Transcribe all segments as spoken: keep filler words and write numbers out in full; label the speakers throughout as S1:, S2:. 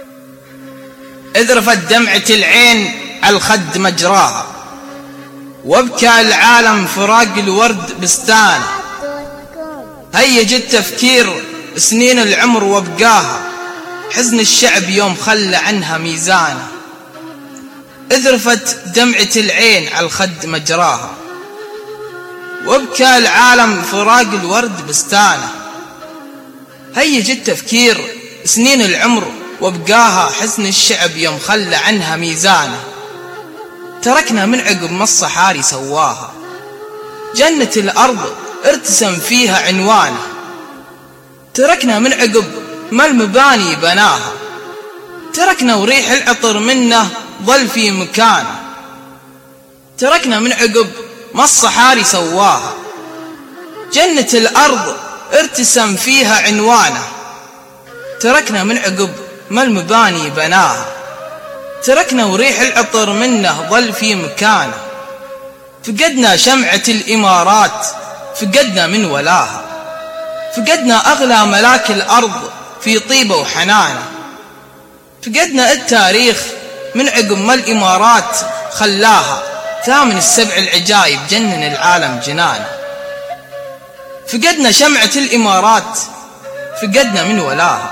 S1: اذرفت دمعة العين عالخد مجراها، وابكى العالم فراق الورد بستانه. هيج التفكير سنين العمر وابقاها، حزن الشعب يوم خلى عنها ميزانه. اذرفت دمعة العين عالخد مجراها، وابكى العالم فراق الورد بستانه. هيج التفكير سنين العمر وابقاها، حزن الشعب يوم خلى عنها ميزانه. تركنا من عقب ما الصحاري سواها، جنة الأرض ارتسم فيها عنوانه. تركنا من عقب ما المباني بناها، تركنا وريح العطر منه ظل في مكانه. تركنا من عقب ما الصحاري سواها، جنة الأرض ارتسم فيها عنوانه. تركنا من عقب ما المباني بناها، تركنا وريح العطر منه ظل في مكانه. فقدنا شمعة الإمارات، فقدنا من ولاها، فقدنا أغلى ملاك الأرض في طيبة وحنانه. فقدنا التاريخ من عقب ما الإمارات خلاها، ثامن السبع العجايب جنن العالم جنانه. فقدنا شمعة الإمارات، فقدنا من ولاها،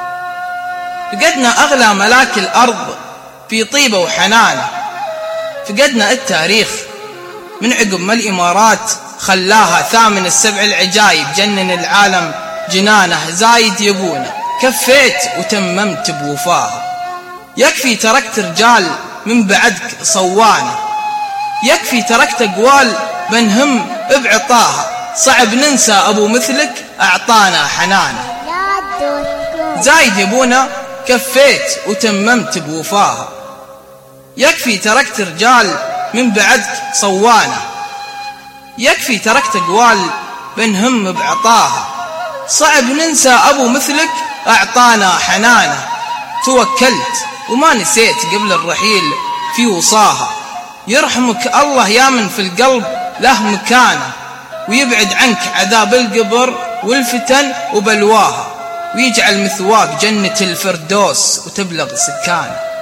S1: فقدنا أغلى ملاك الأرض في طيبة وحنانه. فقدنا التاريخ من عقب ما الإمارات خلاها، ثامن السبع العجايب جنن العالم جنانه. زايد يبونا كفيت وتممت بوفاها، يكفي تركت رجال من بعدك صوانه. يكفي تركت أقوال بنهم بعطاها، صعب ننسى أبو مثلك أعطانا حنانه. زايد يبونا كفيت وتممت بوفاها، يكفي تركت رجال من بعدك صوانه. يكفي تركت أقوال بنهم بعطاها، صعب ننسى أبو مثلك أعطانا حنانه. توكلت وما نسيت قبل الرحيل في وصاها، يرحمك الله يا من في القلب له مكانه، ويبعد عنك عذاب القبر والفتن وبلواها، ويجعل مثواك جنة الفردوس وتبلغ سكانه.